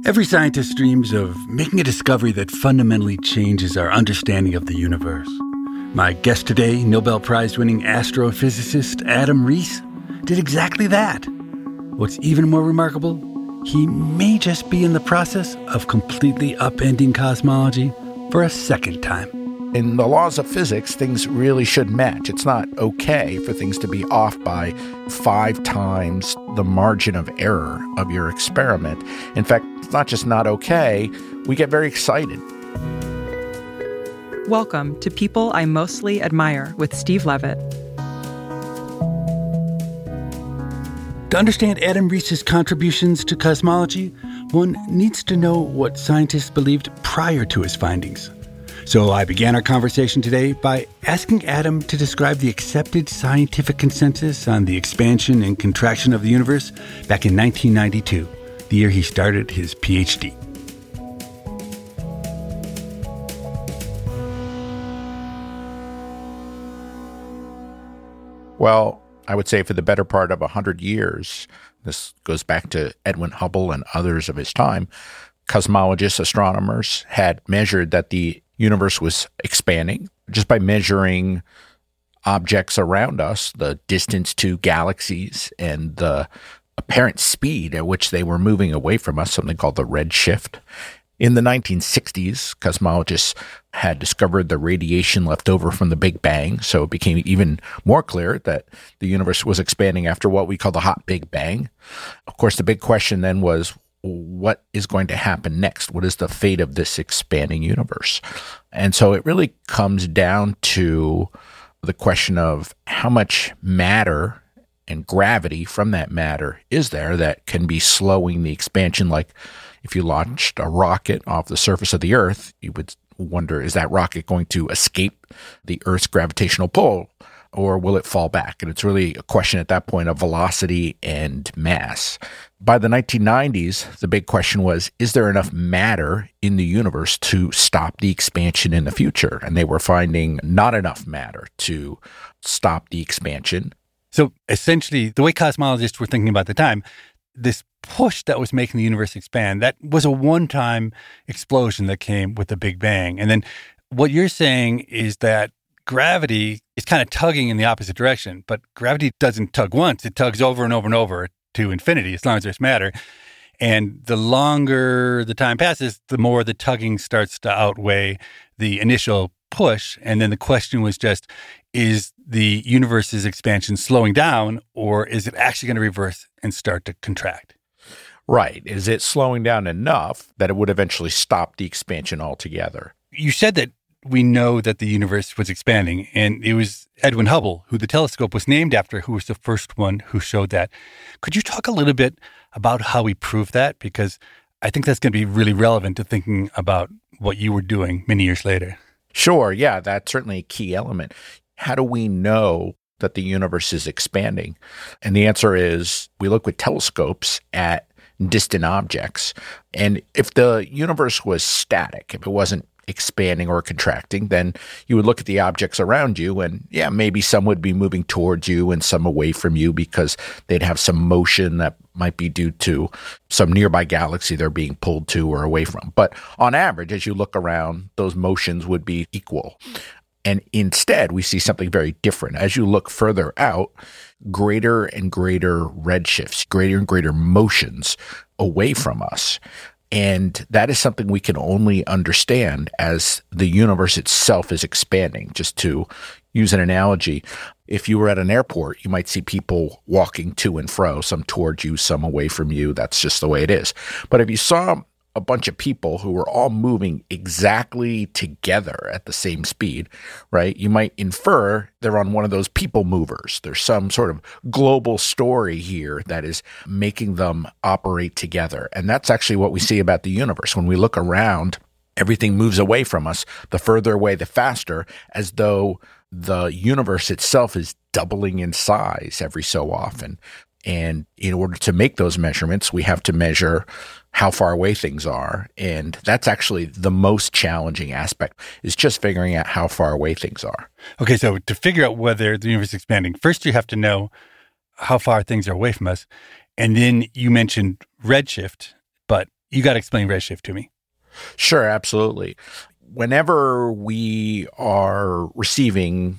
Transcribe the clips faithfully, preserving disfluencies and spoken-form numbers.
Every scientist dreams of making a discovery that fundamentally changes our understanding of the universe. My guest today, Nobel Prize-winning astrophysicist Adam Riess, did exactly that. What's even more remarkable, he may just be in the process of completely upending cosmology for a second time. In the laws of physics, things really should match. It's not okay for things to be off by five times the margin of error of your experiment. In fact, it's not just not okay, we get very excited. Welcome to People I Mostly Admire with Steve Levitt. To understand Adam Riess's contributions to cosmology, one needs to know what scientists believed prior to his findings. So I began our conversation today by asking Adam to describe the accepted scientific consensus on the expansion and contraction of the universe back in nineteen ninety-two, the year he started his P H D. Well, I would say for the better part of one hundred years, this goes back to Edwin Hubble and others of his time, cosmologists, astronomers had measured that the universe was expanding just by measuring objects around us, the distance to galaxies and the apparent speed at which they were moving away from us, something called the redshift. In the nineteen sixties, cosmologists had discovered the radiation left over from the Big Bang, so it became even more clear that the universe was expanding after what we call the hot Big Bang. Of course, the big question then was, what is going to happen next? What is the fate of this expanding universe? And so it really comes down to the question of how much matter and gravity from that matter is there that can be slowing the expansion. Like if you launched a rocket off the surface of the Earth, you would wonder, is that rocket going to escape the Earth's gravitational pull, or will it fall back? And it's really a question at that point of velocity and mass. By the nineteen nineties, the big question was, is there enough matter in the universe to stop the expansion in the future? And they were finding not enough matter to stop the expansion. So essentially, the way cosmologists were thinking about the time, this push that was making the universe expand, that was a one-time explosion that came with the Big Bang. And then what you're saying is that gravity is kind of tugging in the opposite direction, but gravity doesn't tug once. It tugs over and over and over to infinity as long as there's matter. And the longer the time passes, the more the tugging starts to outweigh the initial push. And then the question was just, is the universe's expansion slowing down, or is it actually going to reverse and start to contract? Right. Is it slowing down enough that it would eventually stop the expansion altogether? You said that we know that the universe was expanding, and it was Edwin Hubble, who the telescope was named after, who was the first one who showed that. Could you talk a little bit about how we proved that? Because I think that's going to be really relevant to thinking about what you were doing many years later. Sure. Yeah, that's certainly a key element. How do we know that the universe is expanding? And the answer is we look with telescopes at distant objects. And if the universe was static, if it wasn't expanding or contracting, then you would look at the objects around you and, yeah, maybe some would be moving towards you and some away from you because they'd have some motion that might be due to some nearby galaxy they're being pulled to or away from. But on average, as you look around, those motions would be equal. And instead, we see something very different. As you look further out, greater and greater redshifts, greater and greater motions away from us. And that is something we can only understand as the universe itself is expanding. Just to use an analogy, if you were at an airport, you might see people walking to and fro, some towards you, some away from you. That's just the way it is. But if you saw a bunch of people who were all moving exactly together at the same speed, right? You might infer they're on one of those people movers. There's some sort of global story here that is making them operate together. And that's actually what we see about the universe. When we look around, everything moves away from us, the further away, the faster, as though the universe itself is doubling in size every so often. And in order to make those measurements, we have to measure how far away things are. And that's actually the most challenging aspect, is just figuring out how far away things are. Okay, so to figure out whether the universe is expanding, first you have to know how far things are away from us. And then you mentioned redshift, but you got to explain redshift to me. Sure, absolutely. Whenever we are receiving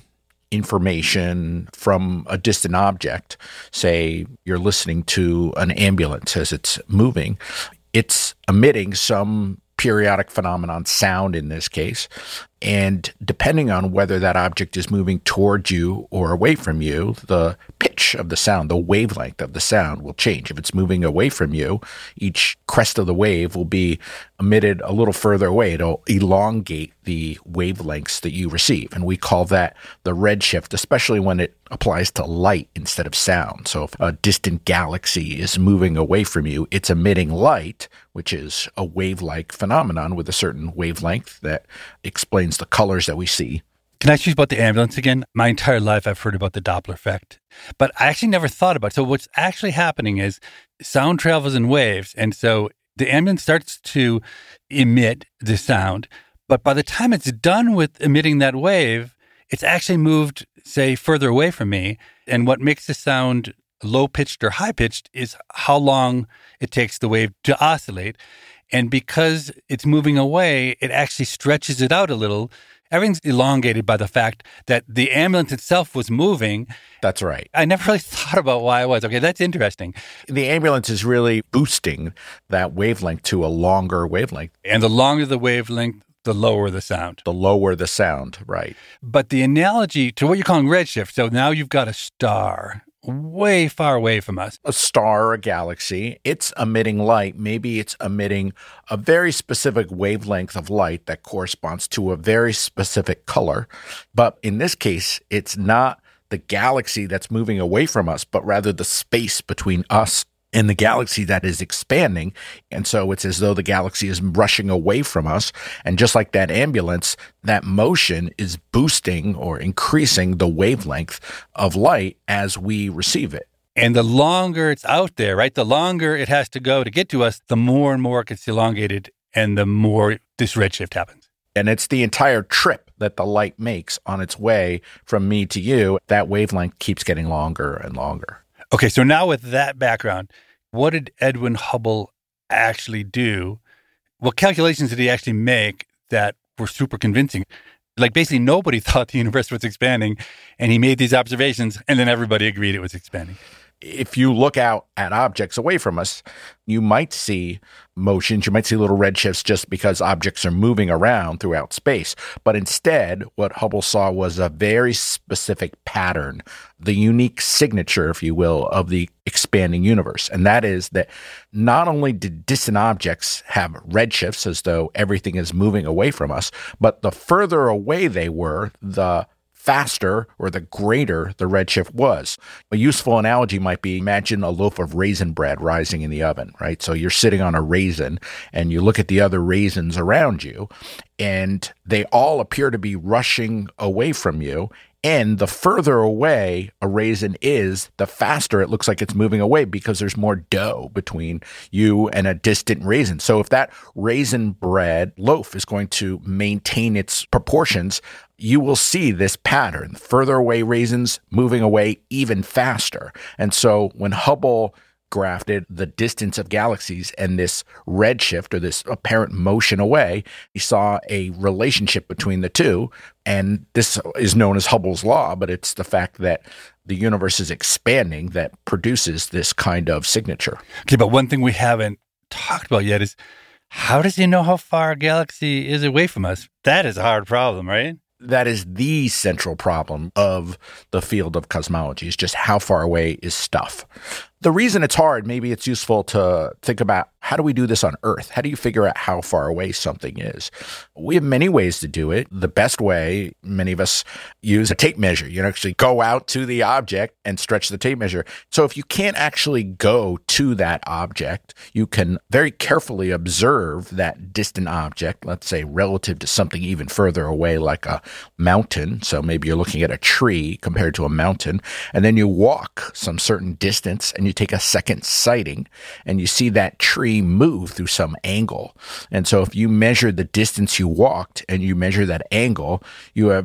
information from a distant object, say you're listening to an ambulance as it's moving, it's emitting some periodic phenomenon, sound in this case. And depending on whether that object is moving towards you or away from you, the pitch of the sound, the wavelength of the sound will change. If it's moving away from you, each crest of the wave will be emitted a little further away. It'll elongate the wavelengths that you receive. And we call that the redshift, especially when it applies to light instead of sound. So if a distant galaxy is moving away from you, it's emitting light, which is a wave-like phenomenon with a certain wavelength that explains the colors that we see. Can I ask you about the ambulance again? My entire life I've heard about the Doppler effect, but I actually never thought about it. So what's actually happening is sound travels in waves, and so the ambulance starts to emit the sound, but by the time it's done with emitting that wave, it's actually moved, say, further away from me, and what makes the sound low-pitched or high-pitched is how long it takes the wave to oscillate. And because it's moving away, it actually stretches it out a little. Everything's elongated by the fact that the ambulance itself was moving. That's right. I never really thought about why it was. Okay, that's interesting. The ambulance is really boosting that wavelength to a longer wavelength. And the longer the wavelength, the lower the sound. The lower the sound, right. But the analogy to what you're calling redshift, so now you've got a star way far away from us. A star, a galaxy, it's emitting light. Maybe it's emitting a very specific wavelength of light that corresponds to a very specific color. But in this case, it's not the galaxy that's moving away from us, but rather the space between us and the galaxy that is expanding. And so it's as though the galaxy is rushing away from us. And just like that ambulance, that motion is boosting or increasing the wavelength of light as we receive it. And the longer it's out there, right, the longer it has to go to get to us, the more and more it gets elongated and the more this redshift happens. And it's the entire trip that the light makes on its way from me to you. That wavelength keeps getting longer and longer. Okay, so now with that background, what did Edwin Hubble actually do? What calculations did he actually make that were super convincing? Like basically nobody thought the universe was expanding, and he made these observations, and then everybody agreed it was expanding. If you look out at objects away from us, you might see motions, you might see little redshifts just because objects are moving around throughout space. But instead, what Hubble saw was a very specific pattern, the unique signature, if you will, of the expanding universe. And that is that not only did distant objects have redshifts as though everything is moving away from us, but the further away they were, the faster or the greater the redshift was. A useful analogy might be, imagine a loaf of raisin bread rising in the oven, right? So you're sitting on a raisin and you look at the other raisins around you and they all appear to be rushing away from you. And the further away a raisin is, the faster it looks like it's moving away because there's more dough between you and a distant raisin. So if that raisin bread loaf is going to maintain its proportions, you will see this pattern. Further away raisins moving away even faster. And so when Hubble grafted the distance of galaxies and this redshift or this apparent motion away, he saw a relationship between the two. And this is known as Hubble's law, but it's the fact that the universe is expanding that produces this kind of signature. Okay, but one thing we haven't talked about yet is, how does he know how far a galaxy is away from us? That is a hard problem, right? That is the central problem of the field of cosmology, is just how far away is stuff. The reason it's hard, maybe it's useful to think about, how do we do this on Earth? How do you figure out how far away something is? We have many ways to do it. The best way, many of us use a tape measure. You actually go out to the object and stretch the tape measure. So if you can't actually go to that object, you can very carefully observe that distant object, let's say relative to something even further away, like a mountain. So maybe you're looking at a tree compared to a mountain, and then you walk some certain distance and you take a second sighting and you see that tree move through some angle. And so if you measure the distance you walked and you measure that angle, you have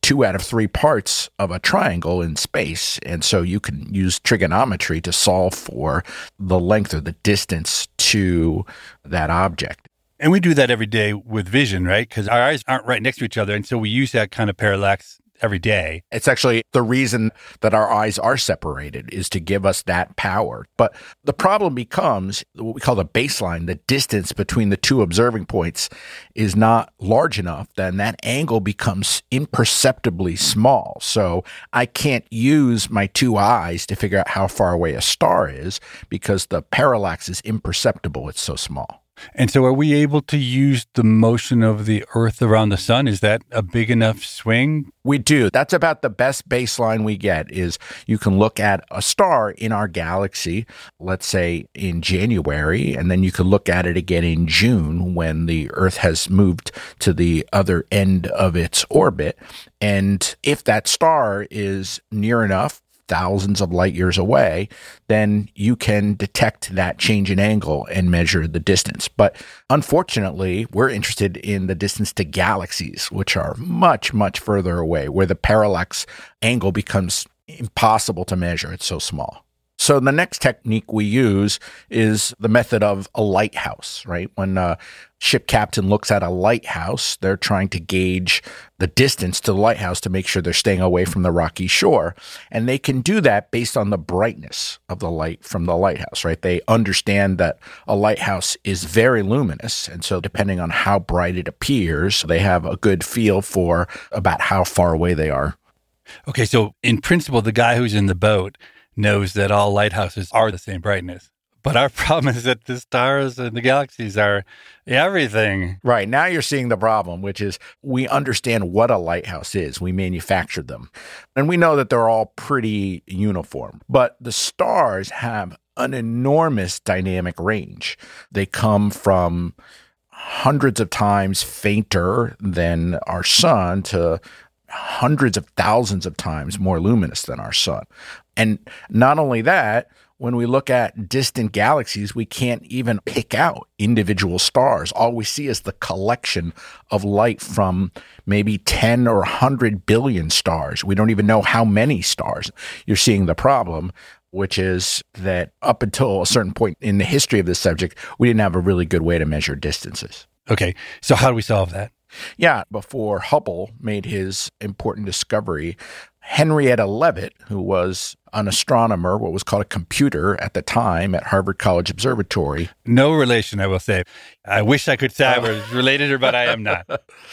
two out of three parts of a triangle in space. And so you can use trigonometry to solve for the length or the distance to that object. And we do that every day with vision, right? Because our eyes aren't right next to each other. And so we use that kind of parallax every day. It's actually the reason that our eyes are separated is to give us that power. But the problem becomes what we call the baseline. The distance between the two observing points is not large enough. Then that angle becomes imperceptibly small. So I can't use my two eyes to figure out how far away a star is because the parallax is imperceptible. It's so small. And so are we able to use the motion of the Earth around the sun? Is that a big enough swing? We do. That's about the best baseline we get is you can look at a star in our galaxy, let's say in January, and then you can look at it again in June when the Earth has moved to the other end of its orbit. And if that star is near enough, thousands of light years away, then you can detect that change in angle and measure the distance. But unfortunately, we're interested in the distance to galaxies, which are much, much further away, where the parallax angle becomes impossible to measure. It's so small. So the next technique we use is the method of a lighthouse, right? When a ship captain looks at a lighthouse, they're trying to gauge the distance to the lighthouse to make sure they're staying away from the rocky shore. And they can do that based on the brightness of the light from the lighthouse, right? They understand that a lighthouse is very luminous. And so depending on how bright it appears, they have a good feel for about how far away they are. Okay, so in principle, the guy who's in the boat knows that all lighthouses are the same brightness. But our problem is that the stars and the galaxies are everything. Right. Now you're seeing the problem, which is we understand what a lighthouse is. We manufactured them. And we know that they're all pretty uniform. But the stars have an enormous dynamic range. They come from hundreds of times fainter than our sun to hundreds of thousands of times more luminous than our sun. And not only that, when we look at distant galaxies, we can't even pick out individual stars. All we see is the collection of light from maybe ten or one hundred billion stars. We don't even know how many stars. You're seeing the problem, which is that up until a certain point in the history of this subject, we didn't have a really good way to measure distances. Okay, so how do we solve that? Yeah, before Hubble made his important discovery, Henrietta Leavitt, who was an astronomer, what was called a computer at the time at Harvard College Observatory. No relation, I will say. I wish I could say I was related to her, but I am not.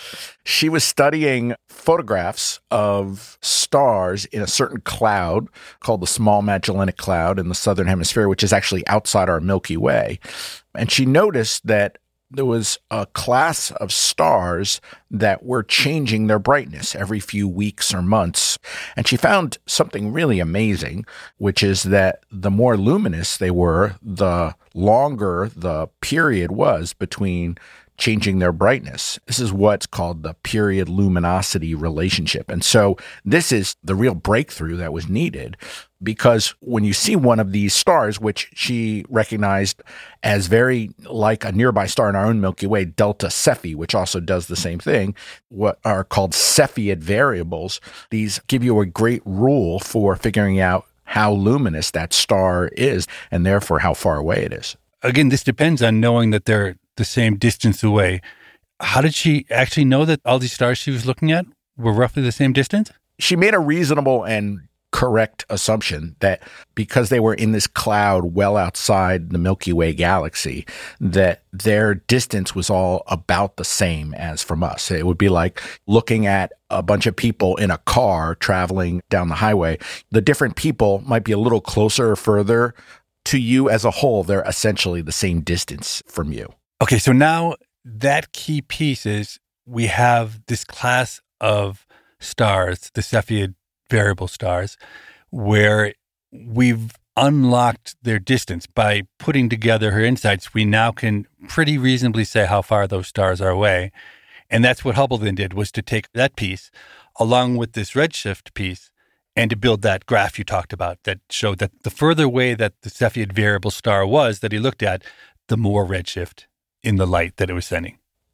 She was studying photographs of stars in a certain cloud called the Small Magellanic Cloud in the southern hemisphere, which is actually outside our Milky Way. And she noticed that there was a class of stars that were changing their brightness every few weeks or months. And she found something really amazing, which is that the more luminous they were, the longer the period was between changing their brightness. This is what's called the period luminosity relationship. And so this is the real breakthrough that was needed, because when you see one of these stars, which she recognized as very like a nearby star in our own Milky Way, Delta Cephei, which also does the same thing, what are called Cepheid variables, these give you a great rule for figuring out how luminous that star is and therefore how far away it is. Again, this depends on knowing that they're the same distance away. How did she actually know that all these stars she was looking at were roughly the same distance? She made a reasonable and correct assumption that because they were in this cloud well outside the Milky Way galaxy, that their distance was all about the same as from us. It would be like looking at a bunch of people in a car traveling down the highway. The different people might be a little closer or further. To you as a whole, they're essentially the same distance from you. Okay, so now that key piece is we have this class of stars, the Cepheid variable stars, where we've unlocked their distance. By putting together her insights, we now can pretty reasonably say how far those stars are away. And that's what Hubble then did, was to take that piece along with this redshift piece and to build that graph you talked about that showed that the further away that the Cepheid variable star was that he looked at, the more redshift in the light that it was sending.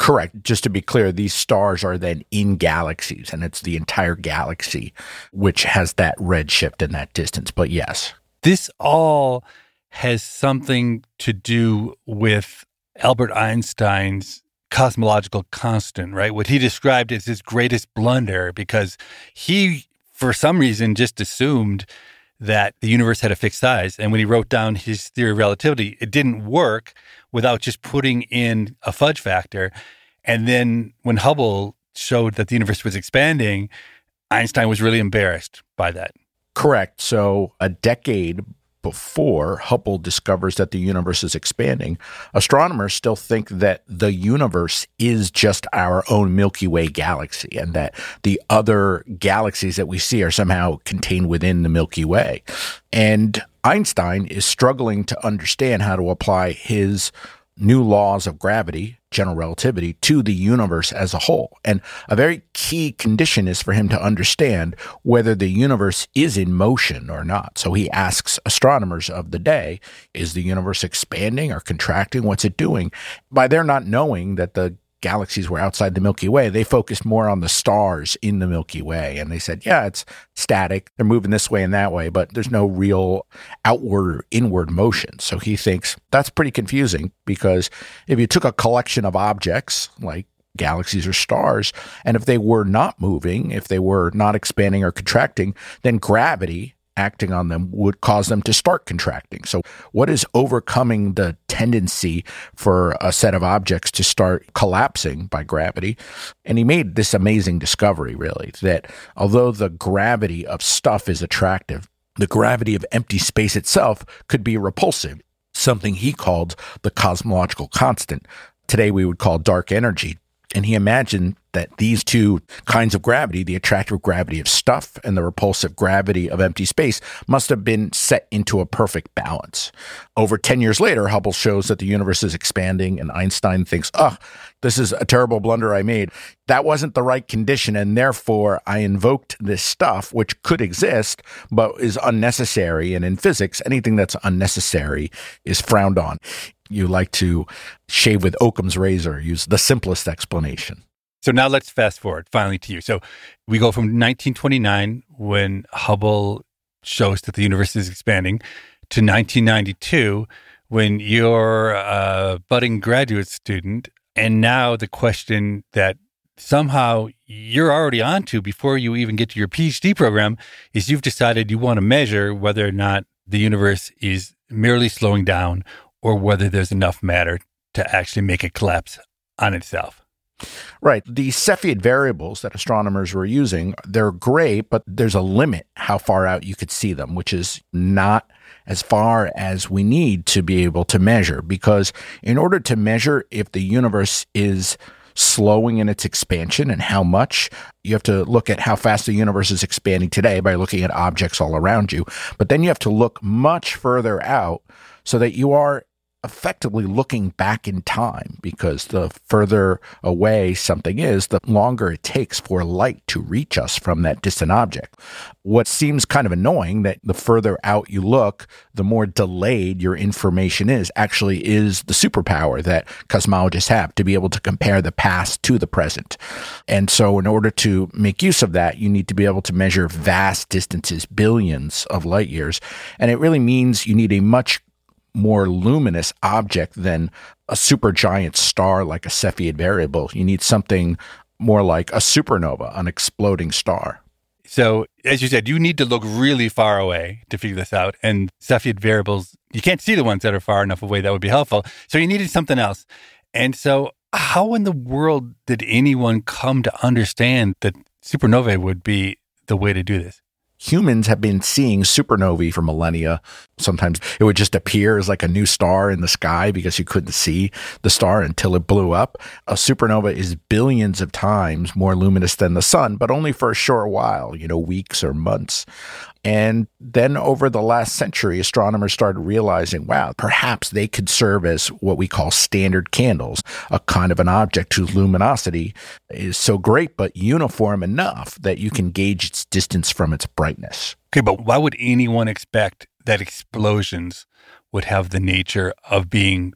Correct. Just to be clear, these stars are then in galaxies, and it's the entire galaxy which has that redshift and that distance. But yes. This all has something to do with Albert Einstein's cosmological constant, right? What he described as his greatest blunder, because he, for some reason, just assumed that the universe had a fixed size. And when he wrote down his theory of relativity, it didn't work without just putting in a fudge factor. And then when Hubble showed that the universe was expanding, Einstein was really embarrassed by that. Correct. So a decade before Hubble discovers that the universe is expanding, astronomers still think that the universe is just our own Milky Way galaxy and that the other galaxies that we see are somehow contained within the Milky Way. And Einstein is struggling to understand how to apply his new laws of gravity, general relativity, to the universe as a whole. And a very key condition is for him to understand whether the universe is in motion or not. So he asks astronomers of the day, is the universe expanding or contracting? What's it doing? By their not knowing that the galaxies were outside the Milky Way, they focused more on the stars in the Milky Way. And they said, yeah, it's static. They're moving this way and that way, but there's no real outward or inward motion. So he thinks that's pretty confusing, because if you took a collection of objects like galaxies or stars, and if they were not moving, if they were not expanding or contracting, then gravity acting on them would cause them to start contracting. So what is overcoming the tendency for a set of objects to start collapsing by gravity? And he made this amazing discovery, really, that although the gravity of stuff is attractive, the gravity of empty space itself could be repulsive, something he called the cosmological constant. Today we would call dark energy. And he imagined that these two kinds of gravity, the attractive gravity of stuff and the repulsive gravity of empty space, must have been set into a perfect balance. Over ten years later, Hubble shows that the universe is expanding, and Einstein thinks, oh, this is a terrible blunder I made. That wasn't the right condition, and therefore I invoked this stuff, which could exist, but is unnecessary. And in physics, anything that's unnecessary is frowned on. You like to shave with Occam's razor, use the simplest explanation. So now let's fast forward finally to you. So we go from nineteen twenty-nine, when Hubble shows that the universe is expanding, to nineteen ninety-two, when you're a budding graduate student. And now the question that somehow you're already onto before you even get to your PhD program is you've decided you want to measure whether or not the universe is merely slowing down or whether there's enough matter to actually make it collapse on itself. Right. The Cepheid variables that astronomers were using, they're great, but there's a limit how far out you could see them, which is not as far as we need to be able to measure. Because in order to measure if the universe is slowing in its expansion and how much, you have to look at how fast the universe is expanding today by looking at objects all around you. But then you have to look much further out so that you are effectively looking back in time, because the further away something is, the longer it takes for light to reach us from that distant object. What seems kind of annoying, that the further out you look, the more delayed your information is, actually is the superpower that cosmologists have to be able to compare the past to the present. And so in order to make use of that, you need to be able to measure vast distances, billions of light years. And it really means you need a much more luminous object than a supergiant star like a Cepheid variable. You need something more like a supernova, an exploding star. So, as you said, you need to look really far away to figure this out. And Cepheid variables, you can't see the ones that are far enough away that would be helpful. So you needed something else. And so how in the world did anyone come to understand that supernovae would be the way to do this? Humans have been seeing supernovae for millennia. Sometimes it would just appear as like a new star in the sky because you couldn't see the star until it blew up. A supernova is billions of times more luminous than the sun, but only for a short while, you know, weeks or months. And then over the last century, astronomers started realizing, wow, perhaps they could serve as what we call standard candles, a kind of an object whose luminosity is so great but uniform enough that you can gauge its distance from its brightness. Okay, but why would anyone expect that explosions would have the nature of being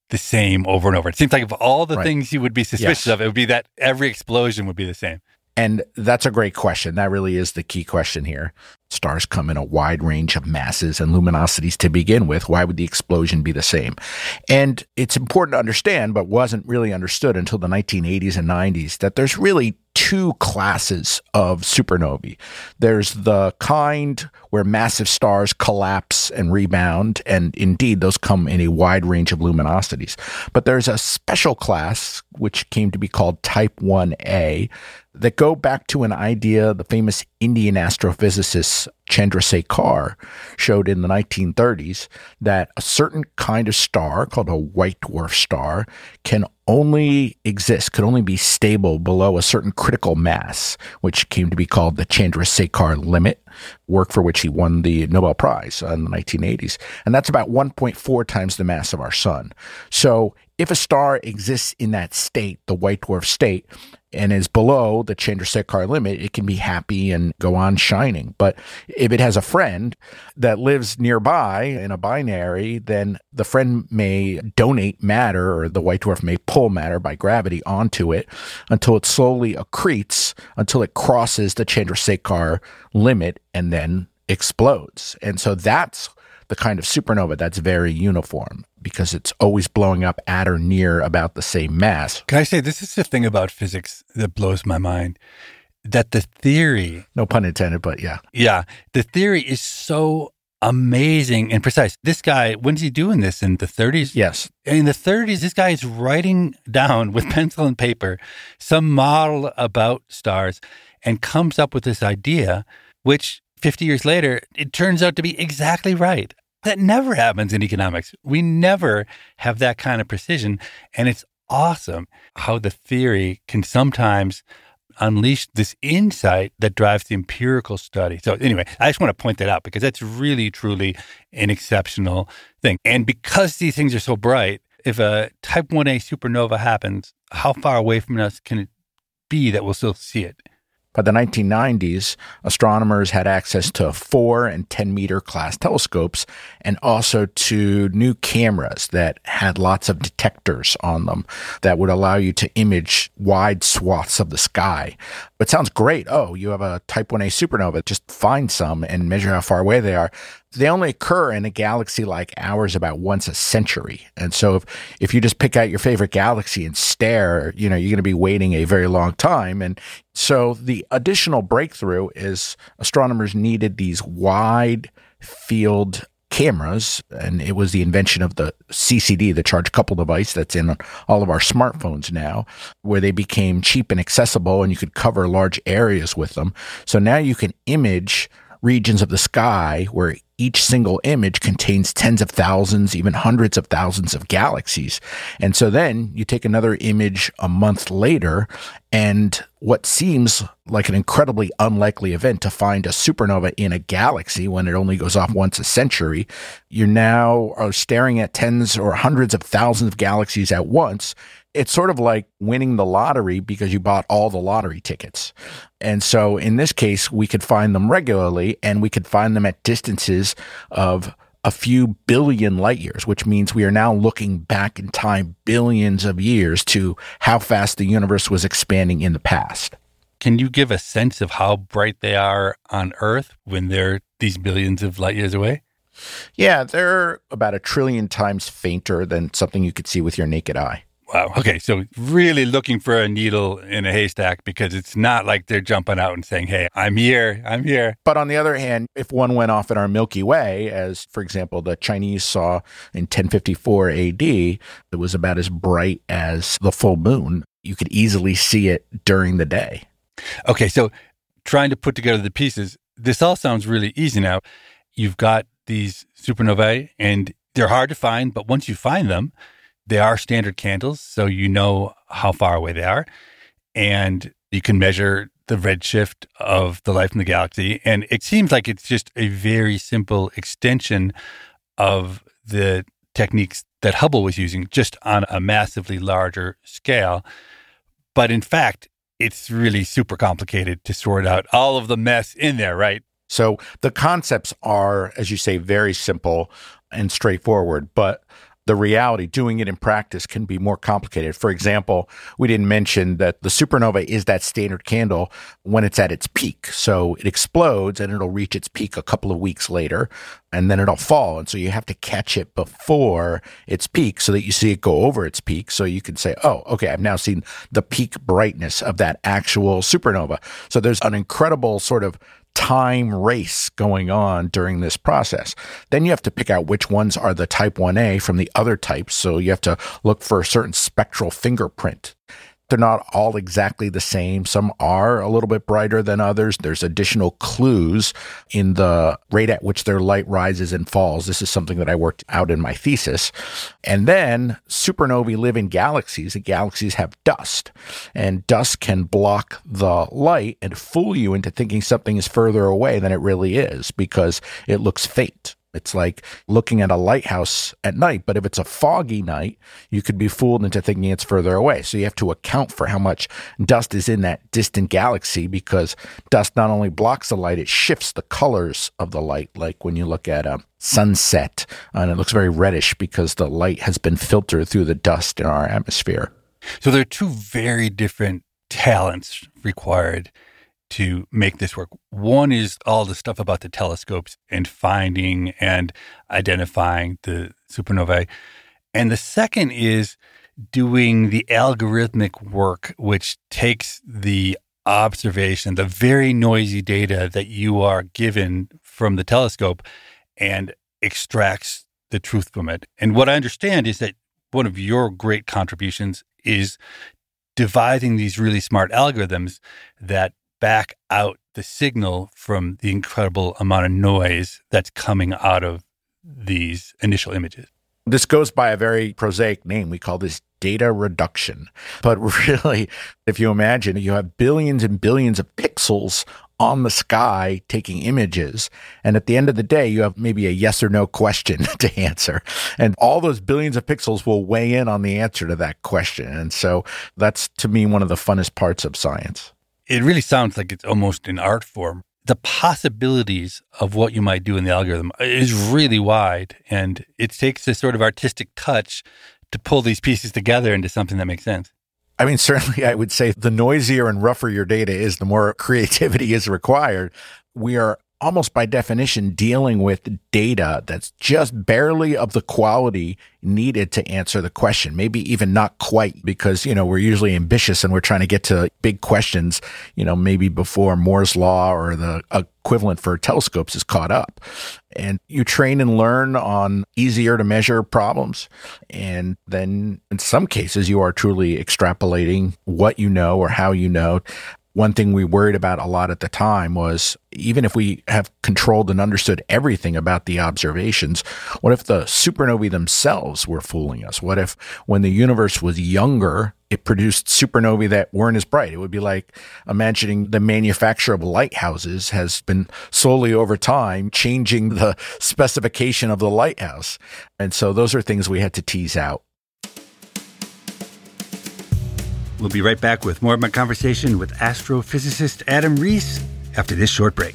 the same over and over. It seems like of all the Right. things you would be suspicious Yes. of, it would be that every explosion would be the same. And that's a great question. That really is the key question here. Stars come in a wide range of masses and luminosities to begin with. Why would the explosion be the same? And it's important to understand, but wasn't really understood until the nineteen eighties and nineties, that there's really two classes of supernovae. There's the kind where massive stars collapse and rebound, and indeed those come in a wide range of luminosities. But there's a special class, which came to be called Type one A, that go back to an idea the famous Indian astrophysicist Chandrasekhar showed in the nineteen thirties, that a certain kind of star called a white dwarf star can only exist, could only be stable below a certain critical mass, which came to be called the Chandrasekhar limit, work for which he won the Nobel Prize in the nineteen eighties. And that's about one point four times the mass of our sun. So if a star exists in that state, the white dwarf state, and is below the Chandrasekhar limit, it can be happy and go on shining. But if it has a friend that lives nearby in a binary, then the friend may donate matter, or the white dwarf may pull matter by gravity onto it until it slowly accretes, until it crosses the Chandrasekhar limit and then explodes. And so that's the kind of supernova that's very uniform, because it's always blowing up at or near about the same mass. Can I say, this is the thing about physics that blows my mind, that the theory, No pun intended, but yeah. yeah, the theory is so amazing and precise. This guy, when's he doing this? In the thirties? Yes. In the thirties, this guy is writing down with pencil and paper some model about stars and comes up with this idea, which fifty years later, it turns out to be exactly right. That never happens in economics. We never have that kind of precision. And it's awesome how the theory can sometimes unleash this insight that drives the empirical study. So anyway, I just want to point that out because that's really, truly an exceptional thing. And because these things are so bright, if a type one A supernova happens, how far away from us can it be that we'll still see it? By the nineteen nineties, astronomers had access to four and ten meter class telescopes, and also to new cameras that had lots of detectors on them that would allow you to image wide swaths of the sky. It sounds great. Oh, you have a type one A supernova. Just find some and measure how far away they are. They only occur in a galaxy like ours about once a century. And so if, if you just pick out your favorite galaxy and stare, you know, you're going to be waiting a very long time. And so the additional breakthrough is astronomers needed these wide field cameras, and it was the invention of the C C D, the charge coupled device that's in all of our smartphones now, where they became cheap and accessible and you could cover large areas with them. So now you can image regions of the sky where each single image contains tens of thousands, even hundreds of thousands of galaxies. And so then you take another image a month later, and what seems like an incredibly unlikely event to find a supernova in a galaxy when it only goes off once a century, you now are staring at tens or hundreds of thousands of galaxies at once. It's sort of like winning the lottery because you bought all the lottery tickets. And so in this case, we could find them regularly, and we could find them at distances of a few billion light years, which means we are now looking back in time billions of years to how fast the universe was expanding in the past. Can you give a sense of how bright they are on Earth when they're these billions of light years away? Yeah, they're about a trillion times fainter than something you could see with your naked eye. Wow. Okay. So really looking for a needle in a haystack, because it's not like they're jumping out and saying, hey, I'm here, I'm here. But on the other hand, if one went off in our Milky Way, as, for example, the Chinese saw in ten fifty-four A D, it was about as bright as the full moon. You could easily see it during the day. Okay. So trying to put together the pieces, this all sounds really easy now. You've got these supernovae, and they're hard to find, but once you find them, they are standard candles, so you know how far away they are, and you can measure the redshift of the life in the galaxy. And it seems like it's just a very simple extension of the techniques that Hubble was using, just on a massively larger scale. But in fact, it's really super complicated to sort out all of the mess in there, right? So the concepts are, as you say, very simple and straightforward, but the reality, doing it in practice can be more complicated. For example, we didn't mention that the supernova is that standard candle when it's at its peak. So it explodes and it'll reach its peak a couple of weeks later, and then it'll fall. And so you have to catch it before its peak so that you see it go over its peak. So you can say, oh, okay, I've now seen the peak brightness of that actual supernova. So there's an incredible sort of time race going on during this process. Then you have to pick out which ones are the type one A from the other types. So you have to look for a certain spectral fingerprint. They're not all exactly the same. Some are a little bit brighter than others. There's additional clues in the rate at which their light rises and falls. This is something that I worked out in my thesis. And then supernovae live in galaxies, and galaxies have dust. And dust can block the light and fool you into thinking something is further away than it really is because it looks faint. It's like looking at a lighthouse at night, but if it's a foggy night, you could be fooled into thinking it's further away. So you have to account for how much dust is in that distant galaxy because dust not only blocks the light, it shifts the colors of the light. Like when you look at a sunset and it looks very reddish because the light has been filtered through the dust in our atmosphere. So there are two very different talents required to make this work. One is all the stuff about the telescopes and finding and identifying the supernovae. And the second is doing the algorithmic work, which takes the observation, the very noisy data that you are given from the telescope and extracts the truth from it. And what I understand is that one of your great contributions is devising these really smart algorithms that back out the signal from the incredible amount of noise that's coming out of these initial images. This goes by a very prosaic name. We call this data reduction. But really, if you imagine, you have billions and billions of pixels on the sky taking images. And at the end of the day, you have maybe a yes or no question to answer. And all those billions of pixels will weigh in on the answer to that question. And so that's, to me, one of the funnest parts of science. It really sounds like it's almost an art form. The possibilities of what you might do in the algorithm is really wide, and it takes a sort of artistic touch to pull these pieces together into something that makes sense. I mean, certainly I would say the noisier and rougher your data is, the more creativity is required. We are almost by definition dealing with data that's just barely of the quality needed to answer the question. Maybe even not quite, because, you know, we're usually ambitious and we're trying to get to big questions, you know, maybe before Moore's law or the equivalent for telescopes is caught up. And you train and learn on easier to measure problems. And then in some cases, you are truly extrapolating what you know or how you know. One thing we worried about a lot at the time was, even if we have controlled and understood everything about the observations, what if the supernovae themselves were fooling us? What if when the universe was younger, it produced supernovae that weren't as bright? It would be like imagining the manufacture of lighthouses has been slowly over time changing the specification of the lighthouse. And so those are things we had to tease out. We'll be right back with more of my conversation with astrophysicist Adam Riess after this short break.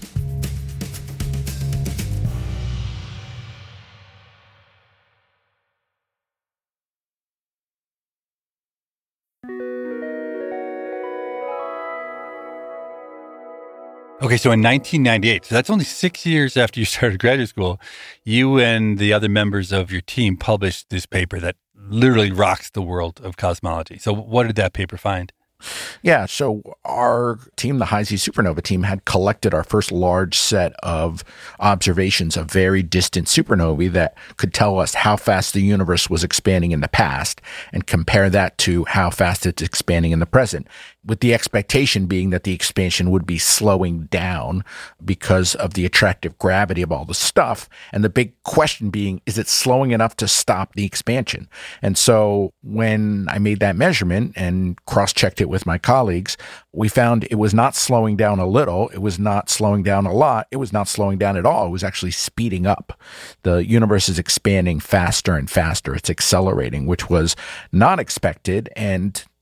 Okay, so in nineteen ninety-eight, so that's only six years after you started graduate school, you and the other members of your team published this paper that literally rocks the world of cosmology. So what did that paper find? Yeah, so our team, the High Z Supernova team, had collected our first large set of observations of very distant supernovae that could tell us how fast the universe was expanding in the past and compare that to how fast it's expanding in the present, with the expectation being that the expansion would be slowing down because of the attractive gravity of all the stuff. And the big question being, is it slowing enough to stop the expansion? And so when I made that measurement and cross-checked it with my colleagues, we found it was not slowing down a little. It was not slowing down a lot. It was not slowing down at all. It was actually speeding up. The universe is expanding faster and faster. It's accelerating, which was not expected. And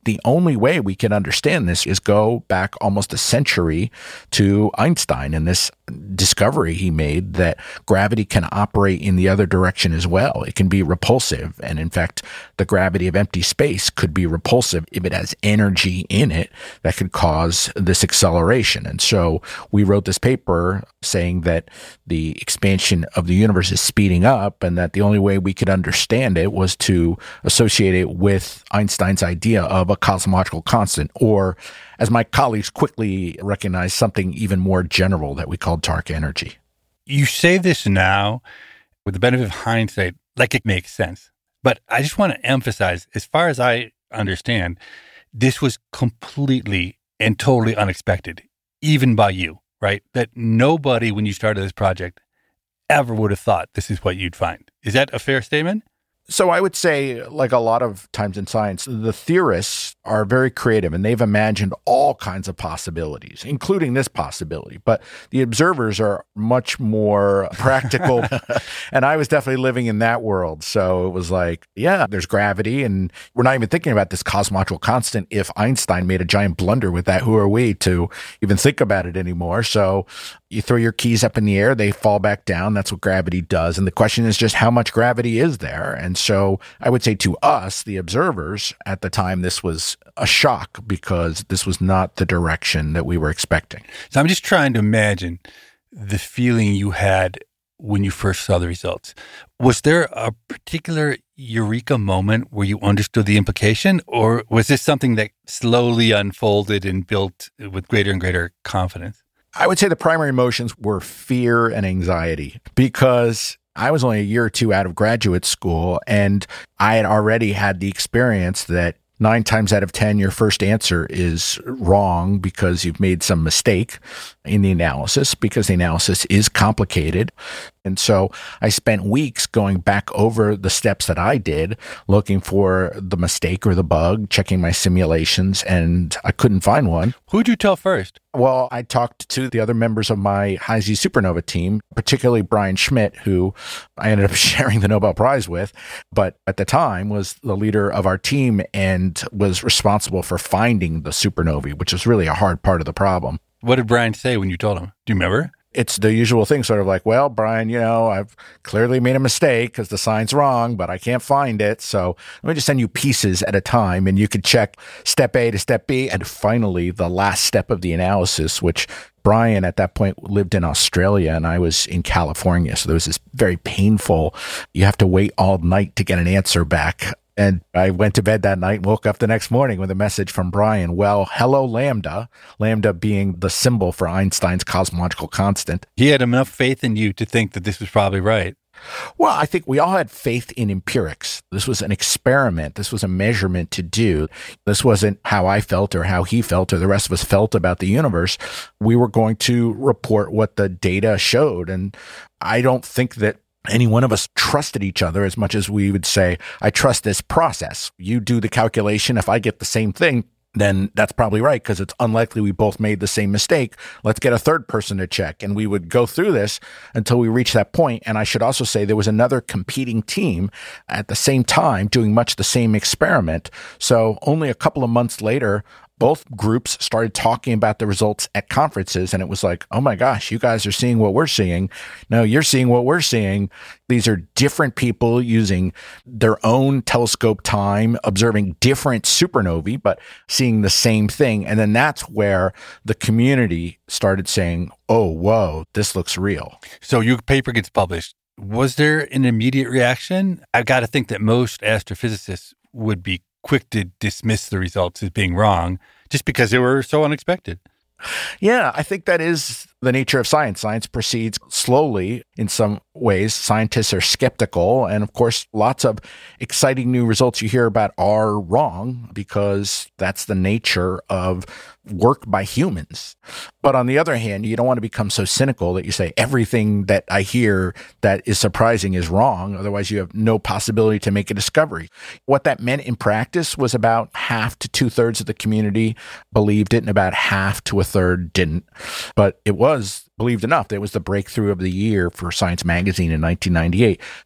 the only way we can understand this is go back almost a century to Einstein and this discovery he made that gravity can operate in the other direction as well. It can be repulsive. And in fact, the gravity of empty space could be repulsive if it has energy in it that could cause this acceleration. And so we wrote this paper saying that the expansion of the universe is speeding up and that the only way we could understand it was to associate it with Einstein's idea of a cosmological constant, or as my colleagues quickly recognized, something even more general that we called dark energy. You say this now with the benefit of hindsight, like it makes sense. But I just want to emphasize, as far as I understand, this was completely and totally unexpected, even by you, right? That nobody, when you started this project, ever would have thought this is what you'd find. Is that a fair statement? So I would say, like a lot of times in science, the theorists are very creative and they've imagined all kinds of possibilities, including this possibility. But the observers are much more practical. And I was definitely living in that world. So it was like, yeah, there's gravity. And we're not even thinking about this cosmological constant. If Einstein made a giant blunder with that, who are we to even think about it anymore? So you throw your keys up in the air, they fall back down. That's what gravity does. And the question is just how much gravity is there? And so I would say to us, the observers at the time, this was a shock because this was not the direction that we were expecting. So I'm just trying to imagine the feeling you had when you first saw the results. Was there a particular eureka moment where you understood the implication, or was this something that slowly unfolded and built with greater and greater confidence? I would say the primary emotions were fear and anxiety because I was only a year or two out of graduate school and I had already had the experience that nine times out of ten, your first answer is wrong because you've made some mistake in the analysis because the analysis is complicated. And so I spent weeks going back over the steps that I did, looking for the mistake or the bug, checking my simulations, and I couldn't find one. Who'd you tell first? Well, I talked to the other members of my High-Z Supernova team, particularly Brian Schmidt, who I ended up sharing the Nobel Prize with, but at the time was the leader of our team and was responsible for finding the supernovae, which was really a hard part of the problem. What did Brian say when you told him? Do you remember? It's the usual thing, sort of like, well, Brian, you know, I've clearly made a mistake because the sign's wrong, but I can't find it. So let me just send you pieces at a time and you could check step A to step B. And finally, the last step of the analysis, which Brian at that point lived in Australia and I was in California. So there was this very painful, you have to wait all night to get an answer back. And I went to bed that night and woke up the next morning with a message from Brian. Well, hello, Lambda. Lambda being the symbol for Einstein's cosmological constant. He had enough faith in you to think that this was probably right. Well, I think we all had faith in empirics. This was an experiment. This was a measurement to do. This wasn't how I felt or how he felt or the rest of us felt about the universe. We were going to report what the data showed. And I don't think that any one of us trusted each other as much as we would say, I trust this process. You do the calculation. If I get the same thing, then that's probably right because it's unlikely we both made the same mistake. Let's get a third person to check. And we would go through this until we reached that point. And I should also say there was another competing team at the same time doing much the same experiment. So only a couple of months later, both groups started talking about the results at conferences. And it was like, oh my gosh, you guys are seeing what we're seeing. No, you're seeing what we're seeing. These are different people using their own telescope time, observing different supernovae, but seeing the same thing. And then that's where the community started saying, oh, whoa, this looks real. So your paper gets published. Was there an immediate reaction? I've got to think that most astrophysicists would be quick to dismiss the results as being wrong just because they were so unexpected. Yeah, I think that is the nature of science. Science proceeds slowly in some ways. Scientists are skeptical. And of course, lots of exciting new results you hear about are wrong because that's the nature of work by humans. But on the other hand, you don't want to become so cynical that you say everything that I hear that is surprising is wrong. Otherwise, you have no possibility to make a discovery. What that meant in practice was about half to two thirds of the community believed it and about half to a third didn't. But it was believed enough. It was the breakthrough of the year for Science magazine in nineteen ninety-eight.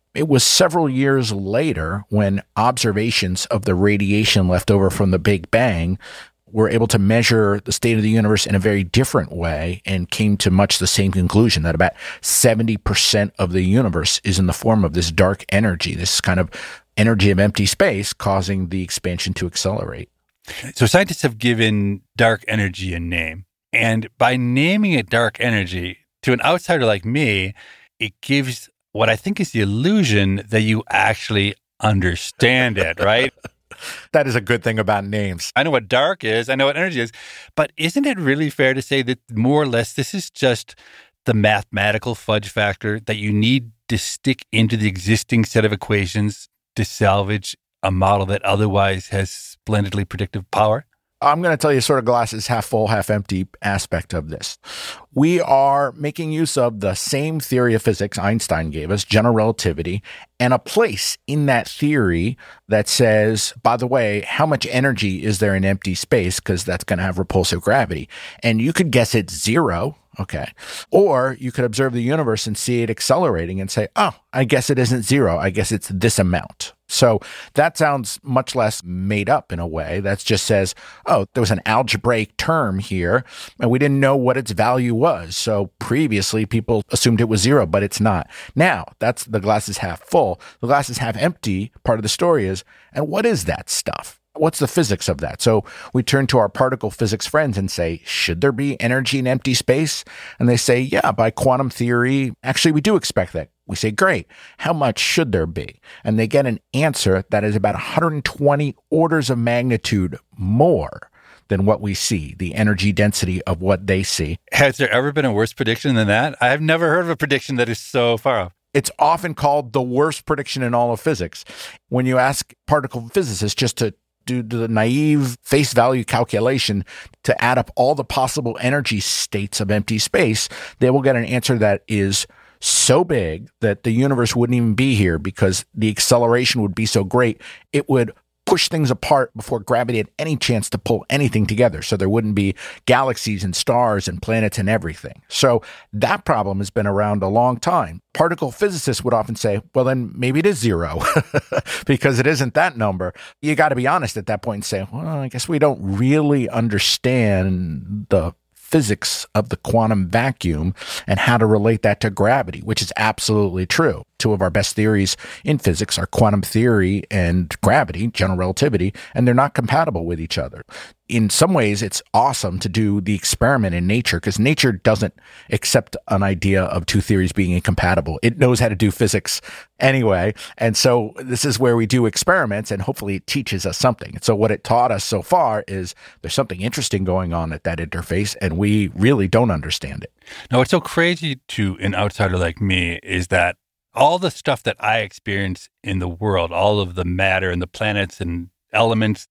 It was several years later when observations of the radiation left over from the Big Bang were able to measure the state of the universe in a very different way and came to much the same conclusion that about seventy percent of the universe is in the form of this dark energy, this kind of energy of empty space causing the expansion to accelerate. So scientists have given dark energy a name. And by naming it dark energy, to an outsider like me, it gives what I think is the illusion that you actually understand it, right? That is a good thing about names. I know what dark is. I know what energy is. But isn't it really fair to say that more or less this is just the mathematical fudge factor that you need to stick into the existing set of equations to salvage a model that otherwise has splendidly predictive power? I'm going to tell you sort of glasses half full, half empty aspect of this. We are making use of the same theory of physics Einstein gave us, general relativity, and a place in that theory that says, by the way, how much energy is there in empty space? Because that's going to have repulsive gravity. And you could guess it's zero. Okay. Or you could observe the universe and see it accelerating and say, oh, I guess it isn't zero. I guess it's this amount. So that sounds much less made up in a way. That just says, oh, there was an algebraic term here, and we didn't know what its value was. So previously, people assumed it was zero, but it's not. Now, that's the glass is half full. The glass is half empty. Part of the story is, and what is that stuff? What's the physics of that? So we turn to our particle physics friends and say, should there be energy in empty space? And they say, yeah, by quantum theory, actually, we do expect that. We say, great, how much should there be? And they get an answer that is about one hundred twenty orders of magnitude more than what we see, the energy density of what they see. Has there ever been a worse prediction than that? I've never heard of a prediction that is so far off. It's often called the worst prediction in all of physics. When you ask particle physicists just to do the naive face value calculation to add up all the possible energy states of empty space, they will get an answer that is so big that the universe wouldn't even be here because the acceleration would be so great, it would push things apart before gravity had any chance to pull anything together. So there wouldn't be galaxies and stars and planets and everything. So that problem has been around a long time. Particle physicists would often say, well, then maybe it is zero because it isn't that number. You got to be honest at that point and say, well, I guess we don't really understand the physics of the quantum vacuum and how to relate that to gravity, which is absolutely true. Two of our best theories in physics are quantum theory and gravity, general relativity, and they're not compatible with each other. In some ways, it's awesome to do the experiment in nature because nature doesn't accept an idea of two theories being incompatible. It knows how to do physics anyway. And so this is where we do experiments and hopefully it teaches us something. And so what it taught us so far is there's something interesting going on at that interface and we really don't understand it. Now, what's so crazy to an outsider like me is that all the stuff that I experience in the world, all of the matter and the planets and elements,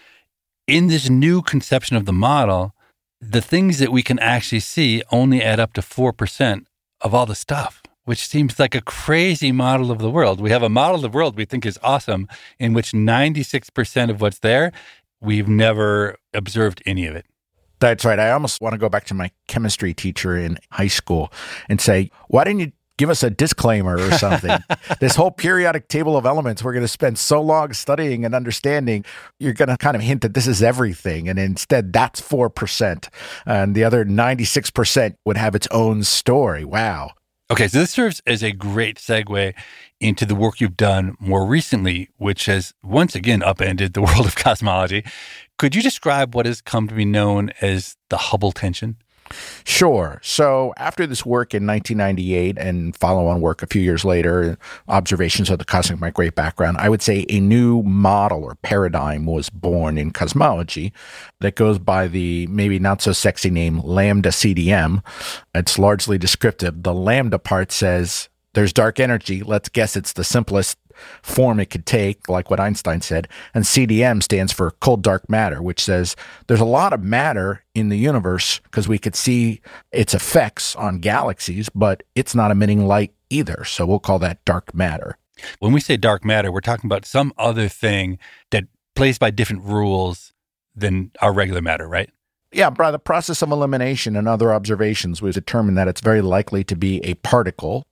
in this new conception of the model, the things that we can actually see only add up to four percent of all the stuff, which seems like a crazy model of the world. We have a model of the world we think is awesome, in which ninety-six percent of what's there, we've never observed any of it. That's right. I almost want to go back to my chemistry teacher in high school and say, why didn't you give us a disclaimer or something? This whole periodic table of elements we're going to spend so long studying and understanding, you're going to kind of hint that this is everything. And instead, that's four percent. And the other ninety-six percent would have its own story. Wow. Okay, so this serves as a great segue into the work you've done more recently, which has once again upended the world of cosmology. Could you describe what has come to be known as the Hubble tension? Sure. So after this work in nineteen ninety-eight and follow-on work a few years later, observations of the cosmic microwave background, I would say a new model or paradigm was born in cosmology that goes by the maybe not so sexy name lambda C D M. It's largely descriptive. The lambda part says there's dark energy. Let's guess it's the simplest form it could take, like what Einstein said. And C D M stands for cold dark matter, which says there's a lot of matter in the universe because we could see its effects on galaxies, but it's not emitting light either. So we'll call that dark matter. When we say dark matter, we're talking about some other thing that plays by different rules than our regular matter, right? Yeah, by the process of elimination and other observations, we determined that it's very likely to be a particle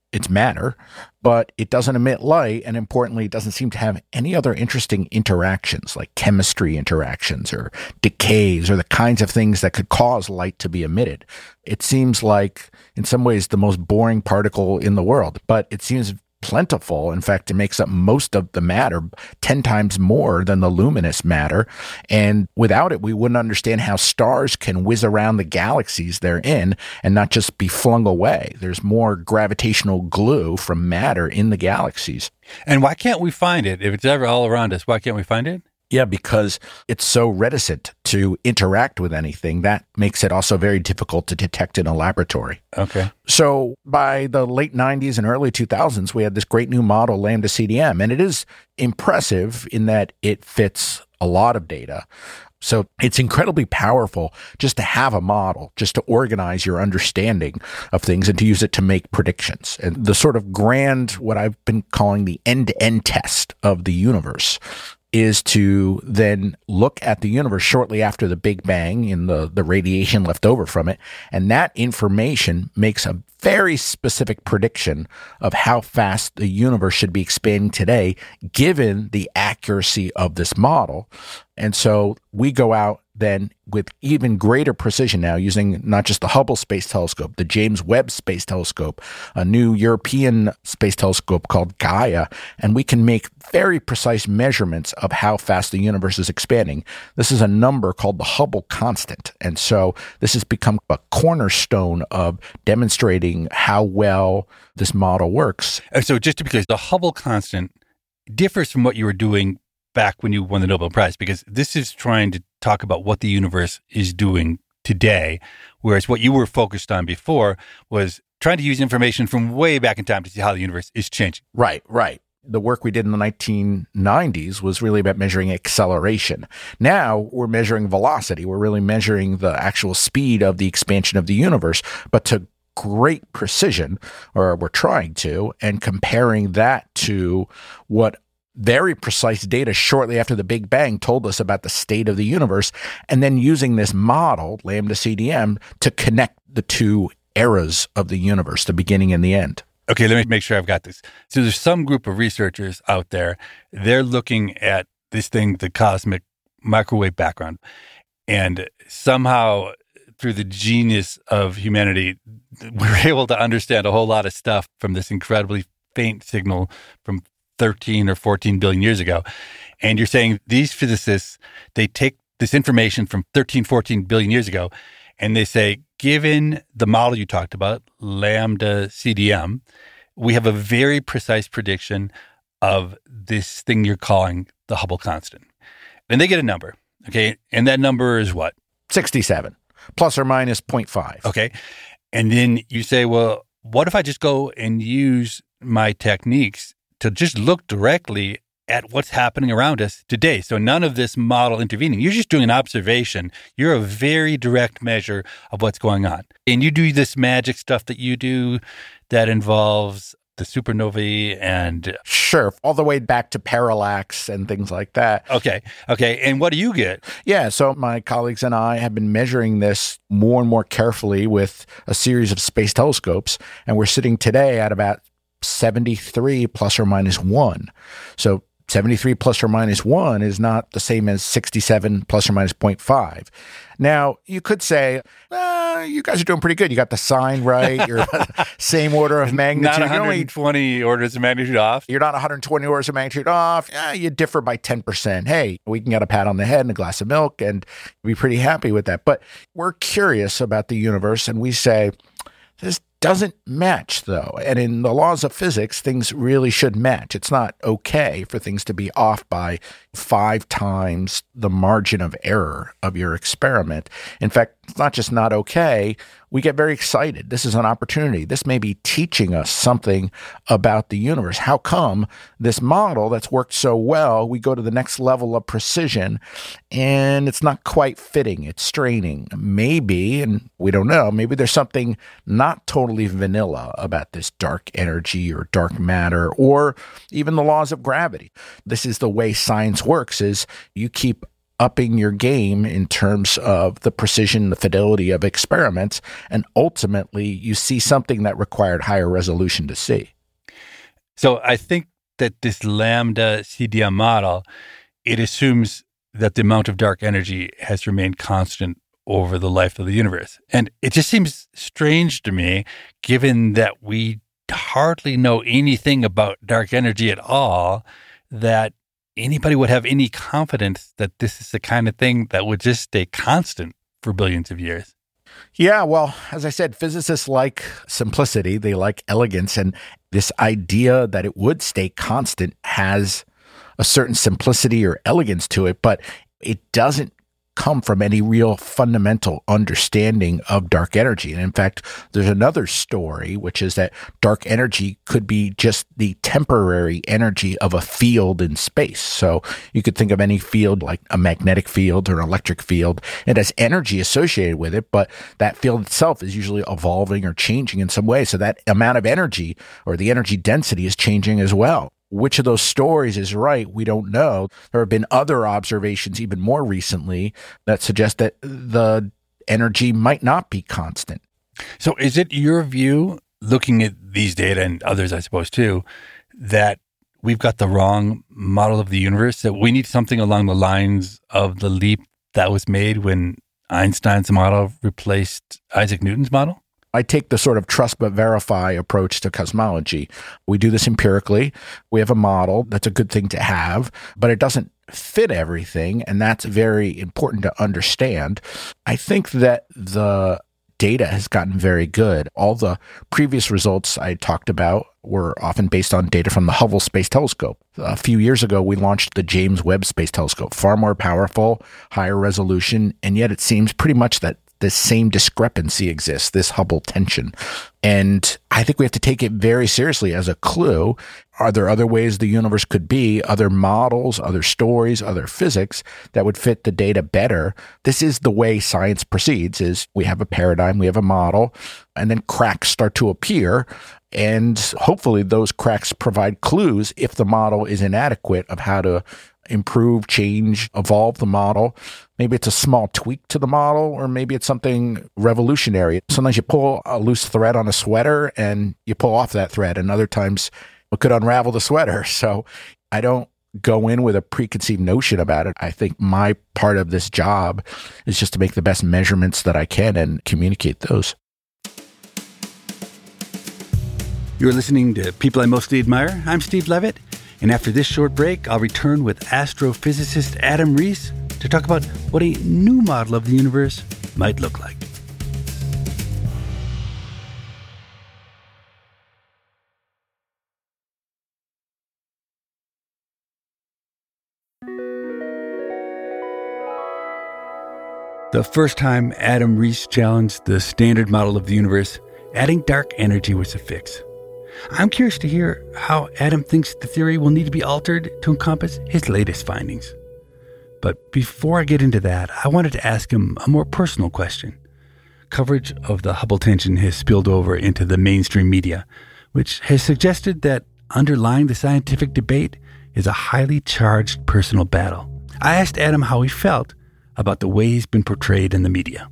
it's matter, but it doesn't emit light, and importantly, it doesn't seem to have any other interesting interactions like chemistry interactions or decays or the kinds of things that could cause light to be emitted. It seems like, in some ways, the most boring particle in the world, but it seems plentiful. In fact, it makes up most of the matter, ten times more than the luminous matter. And without it, we wouldn't understand how stars can whiz around the galaxies they're in and not just be flung away. There's more gravitational glue from matter in the galaxies. And why can't we find it? If it's ever all around us, why can't we find it? Yeah, because it's so reticent to interact with anything. That makes it also very difficult to detect in a laboratory. Okay. So by the late nineties and early two thousands, we had this great new model, Lambda C D M, and it is impressive in that it fits a lot of data. So it's incredibly powerful just to have a model, just to organize your understanding of things and to use it to make predictions. And the sort of grand, what I've been calling the end-to-end test of the universe, is to then look at the universe shortly after the Big Bang and the, the radiation left over from it. And that information makes a very specific prediction of how fast the universe should be expanding today, given the accuracy of this model. And so we go out then with even greater precision now using not just the Hubble Space Telescope, the James Webb Space Telescope, a new European space telescope called Gaia, and we can make very precise measurements of how fast the universe is expanding. This is a number called the Hubble constant. And so this has become a cornerstone of demonstrating how well this model works. And so just to be clear, the Hubble constant differs from what you were doing back when you won the Nobel Prize, because this is trying to talk about what the universe is doing today, whereas what you were focused on before was trying to use information from way back in time to see how the universe is changing. Right, right. The work we did in the nineteen nineties was really about measuring acceleration. Now we're measuring velocity. We're really measuring the actual speed of the expansion of the universe, but to great precision, or we're trying to, and comparing that to what very precise data shortly after the Big Bang told us about the state of the universe, and then using this model, Lambda C D M, to connect the two eras of the universe, the beginning and the end. Okay, let me make sure I've got this. So there's some group of researchers out there, they're looking at this thing, the cosmic microwave background, and somehow through the genius of humanity, we're able to understand a whole lot of stuff from this incredibly faint signal from thirteen or fourteen billion years ago. And you're saying these physicists, they take this information from thirteen, fourteen billion years ago, and they say, given the model you talked about, Lambda C D M, we have a very precise prediction of this thing you're calling the Hubble constant. And they get a number, okay? And that number is what? sixty-seven, plus or minus zero point five. Okay. And then you say, well, what if I just go and use my techniques to just look directly at what's happening around us today? So none of this model intervening. You're just doing an observation. You're a very direct measure of what's going on. And you do this magic stuff that you do that involves the supernovae and... Sure, all the way back to parallax and things like that. Okay, okay. And what do you get? Yeah, so my colleagues and I have been measuring this more and more carefully with a series of space telescopes, and we're sitting today at about seventy-three plus or minus one. So seventy-three plus or minus one is not the same as sixty-seven plus or minus zero point five. Now, you could say, uh, you guys are doing pretty good. You got the sign right. You're same order of magnitude. Not one hundred twenty only, orders of magnitude off. You're not one hundred twenty orders of magnitude off. Eh, you differ by ten percent. Hey, we can get a pat on the head and a glass of milk and be pretty happy with that. But we're curious about the universe, and we say, this doesn't match, though. And in the laws of physics, things really should match. It's not okay for things to be off by five times the margin of error of your experiment. In fact, it's not just not okay. We get very excited. This is an opportunity. This may be teaching us something about the universe. How come this model that's worked so well, we go to the next level of precision and it's not quite fitting. It's straining. Maybe, and we don't know, maybe there's something not totally vanilla about this dark energy or dark matter or even the laws of gravity. This is the way science works, is you keep upping your game in terms of the precision, the fidelity of experiments, and ultimately you see something that required higher resolution to see. So I think that this lambda C D M model, it assumes that the amount of dark energy has remained constant over the life of the universe. And it just seems strange to me, given that we hardly know anything about dark energy at all, that anybody would have any confidence that this is the kind of thing that would just stay constant for billions of years. Yeah, well, as I said, physicists like simplicity. They like elegance. And this idea that it would stay constant has a certain simplicity or elegance to it, but it doesn't come from any real fundamental understanding of dark energy. And in fact, there's another story, which is that dark energy could be just the temporary energy of a field in space. So you could think of any field like a magnetic field or an electric field. It has energy associated with it, but that field itself is usually evolving or changing in some way. So that amount of energy or the energy density is changing as well. Which of those stories is right? We don't know. There have been other observations even more recently that suggest that the energy might not be constant. So is it your view, looking at these data and others, I suppose, too, that we've got the wrong model of the universe, that we need something along the lines of the leap that was made when Einstein's model replaced Isaac Newton's model? I take the sort of trust but verify approach to cosmology. We do this empirically. We have a model. That's a good thing to have, but it doesn't fit everything, and that's very important to understand. I think that the data has gotten very good. All the previous results I talked about were often based on data from the Hubble Space Telescope. A few years ago, we launched the James Webb Space Telescope, far more powerful, higher resolution, and yet it seems pretty much that this same discrepancy exists, this Hubble tension. And I think we have to take it very seriously as a clue. Are there other ways the universe could be, other models, other stories, other physics that would fit the data better? This is the way science proceeds, is we have a paradigm, we have a model, and then cracks start to appear. And hopefully those cracks provide clues if the model is inadequate of how to improve, change, evolve the model. Maybe it's a small tweak to the model, or maybe it's something revolutionary. Sometimes you pull a loose thread on a sweater and you pull off that thread, and other times it could unravel the sweater. So I don't go in with a preconceived notion about it. I think my part of this job is just to make the best measurements that I can and communicate those. You're listening to People I Mostly Admire. I'm Steve Levitt. And after this short break, I'll return with astrophysicist Adam Riess to talk about what a new model of the universe might look like. The first time Adam Riess challenged the standard model of the universe, adding dark energy was a fix. I'm curious to hear how Adam thinks the theory will need to be altered to encompass his latest findings. But before I get into that, I wanted to ask him a more personal question. Coverage of the Hubble tension has spilled over into the mainstream media, which has suggested that underlying the scientific debate is a highly charged personal battle. I asked Adam how he felt about the way he's been portrayed in the media.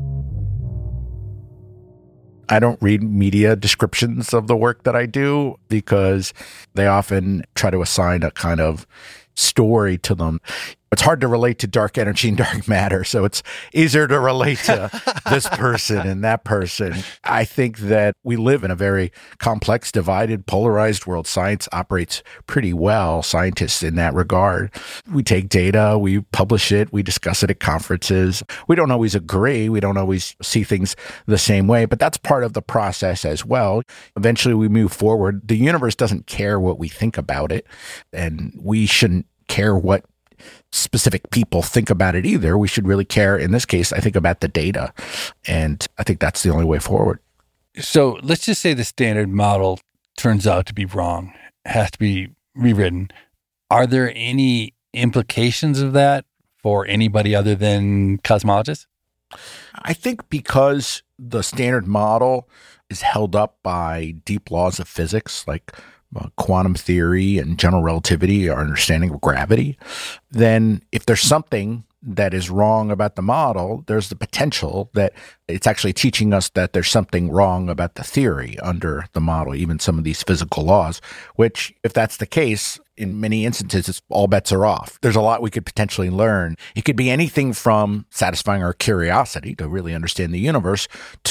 I don't read media descriptions of the work that I do because they often try to assign a kind of story to them. It's hard to relate to dark energy and dark matter, so it's easier to relate to this person and that person. I think that we live in a very complex, divided, polarized world. Science operates pretty well, scientists in that regard. We take data, we publish it, we discuss it at conferences. We don't always agree, we don't always see things the same way, but that's part of the process as well. Eventually we move forward. The universe doesn't care what we think about it, and we shouldn't care what specific people think about it either. We should really care, in this case, I think, about the data. And I think that's the only way forward. So let's just say the standard model turns out to be wrong, has to be rewritten. Are there any implications of that for anybody other than cosmologists? I think because the standard model is held up by deep laws of physics, like Uh, quantum theory and general relativity, our understanding of gravity, then if there's something that is wrong about the model, there's the potential that it's actually teaching us that there's something wrong about the theory under the model, even some of these physical laws, which, if that's the case, in many instances, it's, all bets are off. There's a lot we could potentially learn. It could be anything from satisfying our curiosity to really understand the universe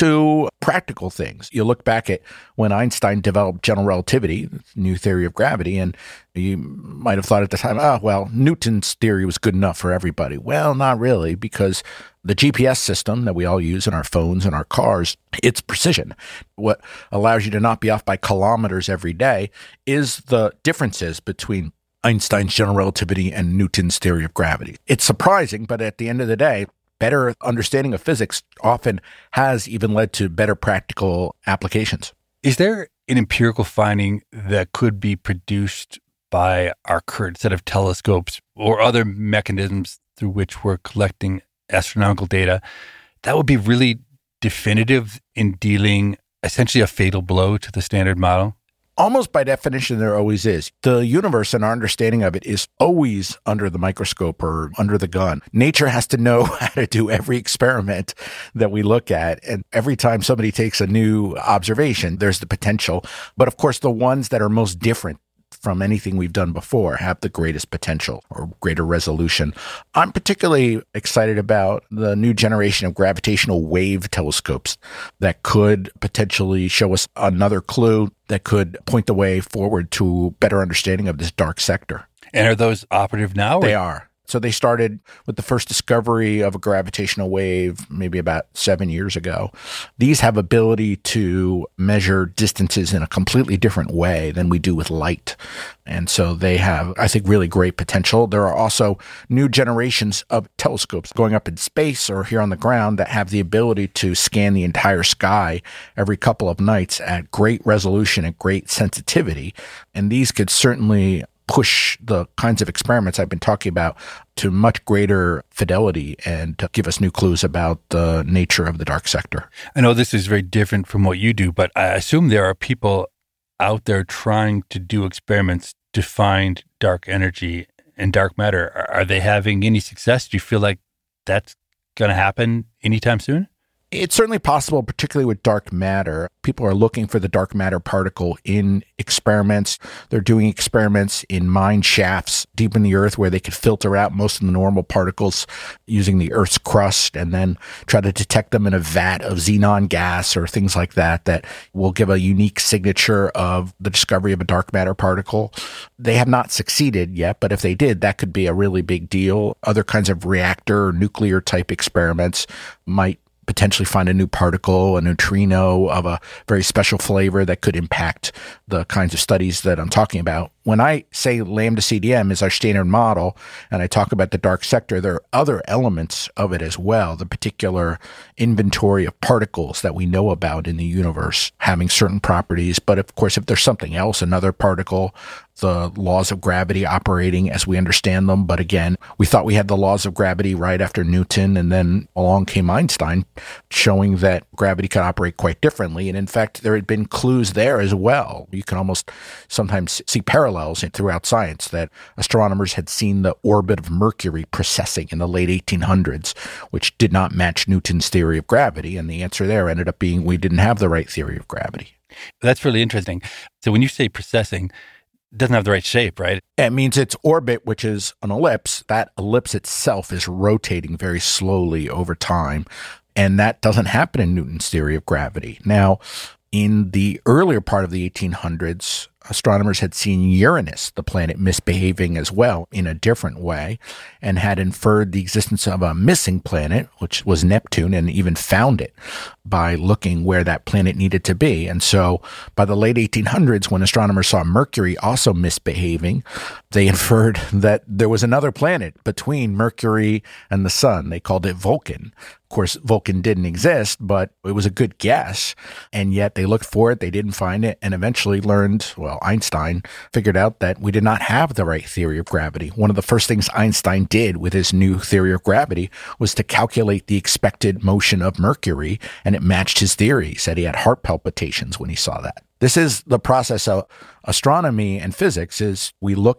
to practical things. You look back at when Einstein developed general relativity, new theory of gravity, and you might have thought at the time, oh, well, Newton's theory was good enough for everybody. Well, not really, because the G P S system that we all use in our phones and our cars, it's precision. What allows you to not be off by kilometers every day is the differences between Einstein's general relativity and Newton's theory of gravity. It's surprising, but at the end of the day, better understanding of physics often has even led to better practical applications. Is there an empirical finding that could be produced by our current set of telescopes or other mechanisms through which we're collecting astronomical data that would be really definitive in dealing essentially a fatal blow to the standard model? Almost by definition, there always is. The universe and our understanding of it is always under the microscope or under the gun. Nature has to know how to do every experiment that we look at. And every time somebody takes a new observation, there's the potential. But of course, the ones that are most different from anything we've done before have the greatest potential or greater resolution. I'm particularly excited about the new generation of gravitational wave telescopes that could potentially show us another clue that could point the way forward to better understanding of this dark sector. And are those operative now? They are. So they started with the first discovery of a gravitational wave maybe about seven years ago. These have ability to measure distances in a completely different way than we do with light. And so they have, I think, really great potential. There are also new generations of telescopes going up in space or here on the ground that have the ability to scan the entire sky every couple of nights at great resolution and great sensitivity. And these could certainly push the kinds of experiments I've been talking about to much greater fidelity and to give us new clues about the nature of the dark sector. I know this is very different from what you do, but I assume there are people out there trying to do experiments to find dark energy and dark matter. Are they having any success? Do you feel like that's going to happen anytime soon? It's certainly possible, particularly with dark matter. People are looking for the dark matter particle in experiments. They're doing experiments in mine shafts deep in the earth where they could filter out most of the normal particles using the Earth's crust and then try to detect them in a vat of xenon gas or things like that that will give a unique signature of the discovery of a dark matter particle. They have not succeeded yet, but if they did, that could be a really big deal. Other kinds of reactor or nuclear type experiments might potentially find a new particle, a neutrino of a very special flavor that could impact the kinds of studies that I'm talking about. When I say lambda C D M is our standard model, and I talk about the dark sector, there are other elements of it as well, the particular inventory of particles that we know about in the universe having certain properties. But of course, if there's something else, another particle, the laws of gravity operating as we understand them. But again, we thought we had the laws of gravity right after Newton, and then along came Einstein showing that gravity could operate quite differently. And in fact, there had been clues there as well. You can almost sometimes see parallels throughout science that astronomers had seen the orbit of Mercury precessing in the late eighteen hundreds, which did not match Newton's theory of gravity. And the answer there ended up being we didn't have the right theory of gravity. That's really interesting. So when you say precessing, it doesn't have the right shape, right? It means its orbit, which is an ellipse, that ellipse itself is rotating very slowly over time. And that doesn't happen in Newton's theory of gravity. Now, in the earlier part of the eighteen hundreds, astronomers had seen Uranus, the planet, misbehaving as well in a different way, and had inferred the existence of a missing planet, which was Neptune, and even found it by looking where that planet needed to be. And so by the late eighteen hundreds, when astronomers saw Mercury also misbehaving, they inferred that there was another planet between Mercury and the sun. They called it Vulcan. Of course, Vulcan didn't exist, but it was a good guess. And yet they looked for it, they didn't find it, and eventually learned, well, Einstein figured out that we did not have the right theory of gravity. One of the first things Einstein did with his new theory of gravity was to calculate the expected motion of Mercury, and it matched his theory. He said he had heart palpitations when he saw that. This is the process of astronomy and physics, is we look at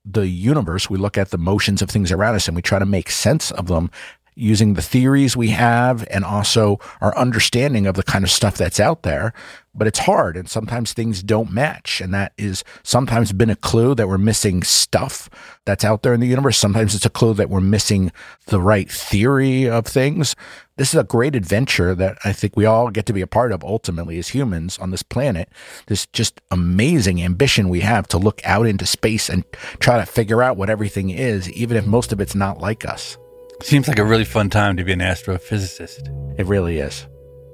the universe, we look at the motions of things around us and we try to make sense of them using the theories we have and also our understanding of the kind of stuff that's out there. But it's hard, and sometimes things don't match. And that is sometimes been a clue that we're missing stuff that's out there in the universe. Sometimes it's a clue that we're missing the right theory of things. This is a great adventure that I think we all get to be a part of ultimately as humans on this planet. This just amazing ambition we have to look out into space and try to figure out what everything is, even if most of it's not like us. Seems like a really fun time to be an astrophysicist. It really is.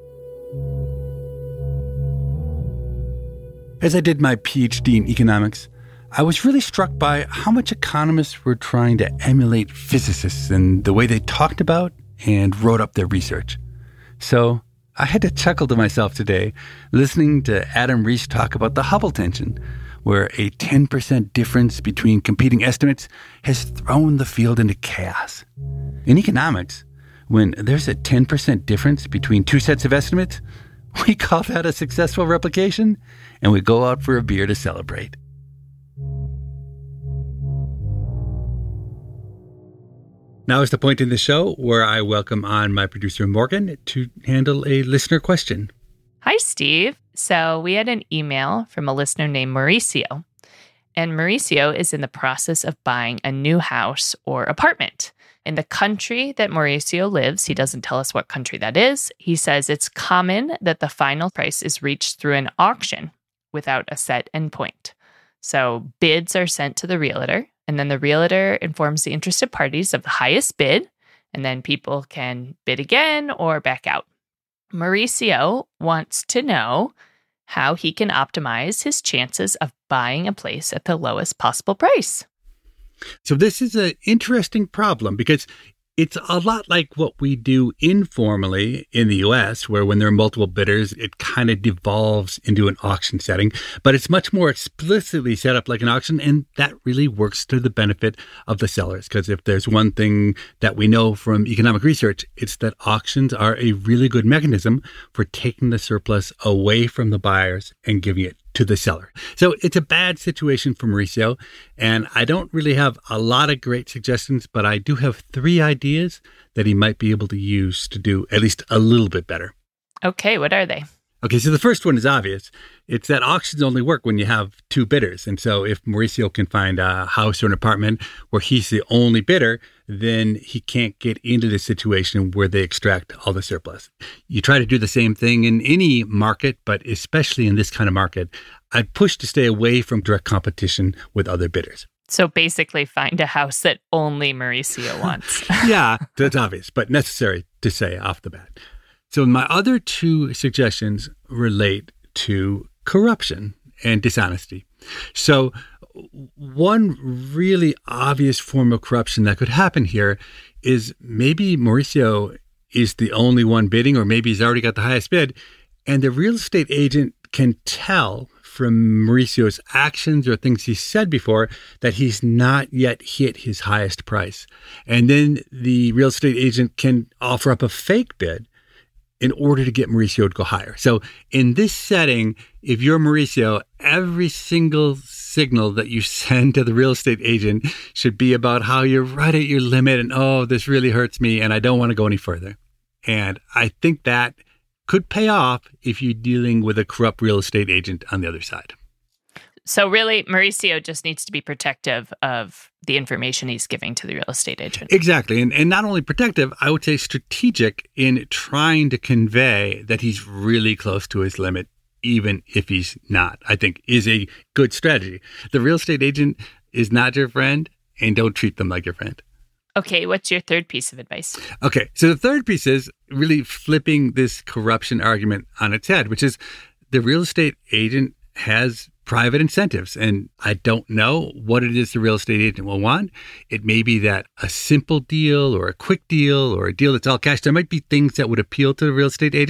As I did my PhD in economics, I was really struck by how much economists were trying to emulate physicists and the way they talked about and wrote up their research. So I had to chuckle to myself today listening to Adam Riess talk about the Hubble tension, where a ten percent difference between competing estimates has thrown the field into chaos. In economics, when there's a ten percent difference between two sets of estimates, we call that a successful replication, and we go out for a beer to celebrate. Now is the point in the show where I welcome on my producer, Morgan, to handle a listener question. Hi, Steve. So we had an email from a listener named Mauricio, and Mauricio is in the process of buying a new house or apartment. In the country that Mauricio lives, he doesn't tell us what country that is. He says it's common that the final price is reached through an auction without a set endpoint. So bids are sent to the realtor, and then the realtor informs the interested parties of the highest bid, and then people can bid again or back out. Mauricio wants to know how he can optimize his chances of buying a place at the lowest possible price. So this is an interesting problem because it's a lot like what we do informally in the U S, where when there are multiple bidders, it kind of devolves into an auction setting. But it's much more explicitly set up like an auction, and that really works to the benefit of the sellers. Because if there's one thing that we know from economic research, it's that auctions are a really good mechanism for taking the surplus away from the buyers and giving it to the seller. So it's a bad situation for Mauricio, and I don't really have a lot of great suggestions, but I do have three ideas that he might be able to use to do at least a little bit better. Okay, what are they? Okay, so the first one is obvious. It's that auctions only work when you have two bidders. And so if Mauricio can find a house or an apartment where he's the only bidder, then he can't get into the situation where they extract all the surplus. You try to do the same thing in any market, but especially in this kind of market, I'd push to stay away from direct competition with other bidders. So basically find a house that only Mauricio wants. Yeah, that's obvious, but necessary to say off the bat. So my other two suggestions relate to corruption and dishonesty. So one really obvious form of corruption that could happen here is maybe Mauricio is the only one bidding, or maybe he's already got the highest bid, and the real estate agent can tell from Mauricio's actions or things he said before that he's not yet hit his highest price. And then the real estate agent can offer up a fake bid in order to get Mauricio to go higher. So in this setting, if you're Mauricio, every single signal that you send to the real estate agent should be about how you're right at your limit and, oh, this really hurts me and I don't want to go any further. And I think that could pay off if you're dealing with a corrupt real estate agent on the other side. So really, Mauricio just needs to be protective of the information he's giving to the real estate agent. Exactly. And, and not only protective, I would say strategic in trying to convey that he's really close to his limit, even if he's not, I think is a good strategy. The real estate agent is not your friend, and don't treat them like your friend. Okay, what's your third piece of advice? Okay, so the third piece is really flipping this corruption argument on its head, which is the real estate agent has private incentives. And I don't know what it is the real estate agent will want. It may be that a simple deal or a quick deal or a deal that's all cash. There might be things that would appeal to the real estate agent.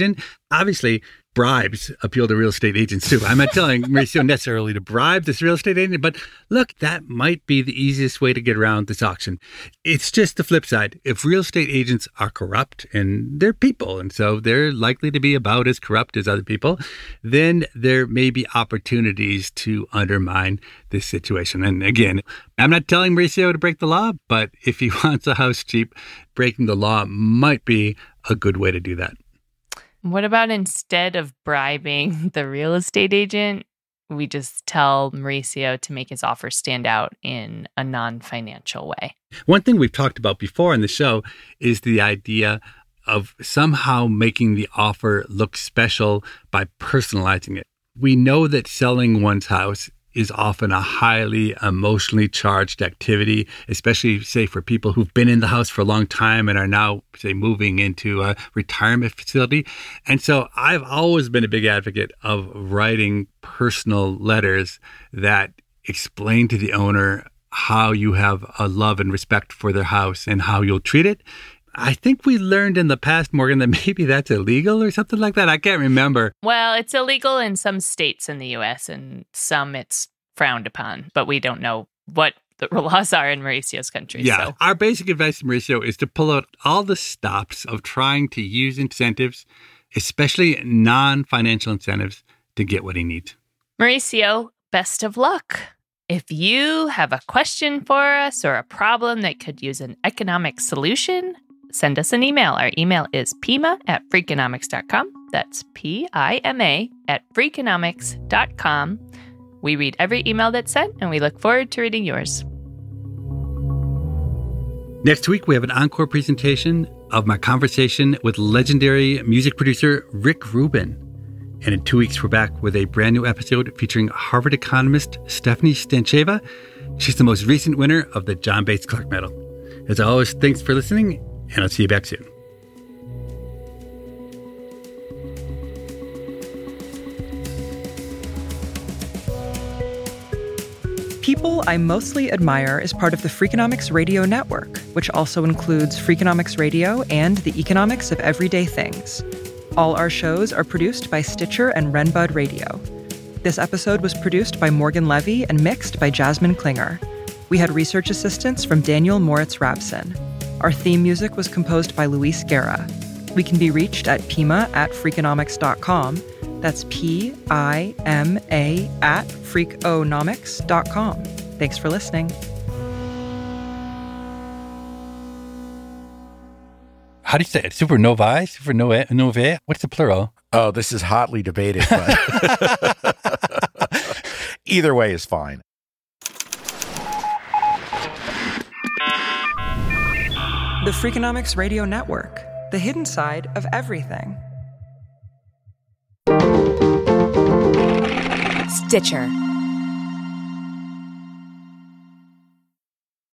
Obviously, bribes appeal to real estate agents too. I'm not telling Mauricio necessarily to bribe this real estate agent, but look, that might be the easiest way to get around this auction. It's just the flip side. If real estate agents are corrupt, and they're people, and so they're likely to be about as corrupt as other people, then there may be opportunities to undermine this situation. And again, I'm not telling Mauricio to break the law, but if he wants a house cheap, breaking the law might be a good way to do that. What about instead of bribing the real estate agent, we just tell Mauricio to make his offer stand out in a non-financial way? One thing we've talked about before on the show is the idea of somehow making the offer look special by personalizing it. We know that selling one's house is often a highly emotionally charged activity, especially, say, for people who've been in the house for a long time and are now, say, moving into a retirement facility. And so I've always been a big advocate of writing personal letters that explain to the owner how you have a love and respect for their house and how you'll treat it. I think we learned in the past, Morgan, that maybe that's illegal or something like that. I can't remember. Well, it's illegal in some states in the U S and some it's frowned upon, but we don't know what the laws are in Mauricio's country. Yeah, so. Our basic advice to Mauricio is to pull out all the stops of trying to use incentives, especially non-financial incentives, to get what he needs. Mauricio, best of luck. If you have a question for us or a problem that could use an economic solution, send us an email. Our email is pima at freakonomics dot com. That's P I M A at freakonomics dot com. We read every email that's sent, and we look forward to reading yours. Next week, we have an encore presentation of my conversation with legendary music producer Rick Rubin. And in two weeks, we're back with a brand new episode featuring Harvard economist Stephanie Stancheva. She's the most recent winner of the John Bates Clark Medal. As always, thanks for listening, and I'll see you back soon. People I Mostly Admire is part of the Freakonomics Radio Network, which also includes Freakonomics Radio and the Economics of Everyday Things. All our shows are produced by Stitcher and Renbud Radio. This episode was produced by Morgan Levy and mixed by Jasmine Klinger. We had research assistance from Daniel Moritz-Rabson. Our theme music was composed by Luis Guerra. We can be reached at pima at freakonomics dot com. That's P I M A at freakonomics dot com. Thanks for listening. How do you say it? Supernovae? Supernovae? What's the plural? Oh, this is hotly debated, but either way is fine. The Freakonomics Radio Network, the hidden side of everything. Stitcher.